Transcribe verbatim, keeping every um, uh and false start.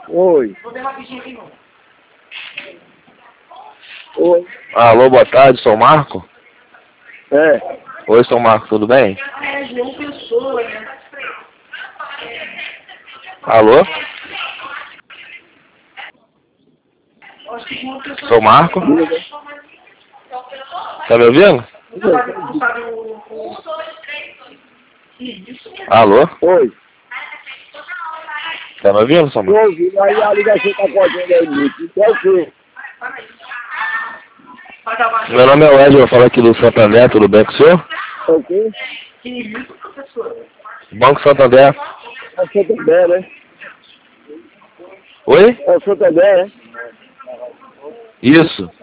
Oi. Vou ver rapidinho aqui, não. Oi. Alô, boa tarde, sou o Marco? É. Oi, sou o Marco, tudo bem? É, João Pessoa, né? Alô? Acho que João Pessoa. Sou o Marco? Diga. Tá me ouvindo? Não sabe, não sabe o... o... Isso. Alô? Oi. Tá me ouvindo, sou o Tô Marco? ouvindo, aí a ligação tá cortando aí muito. Então é o quê? Vai dar mais. Meu nome é Wesley, eu falo aqui do Santander, tudo bem com o senhor? É o quê? Que isso, professor? Banco Santander. É o Santander, né? Oi? É o Santander, né? Isso.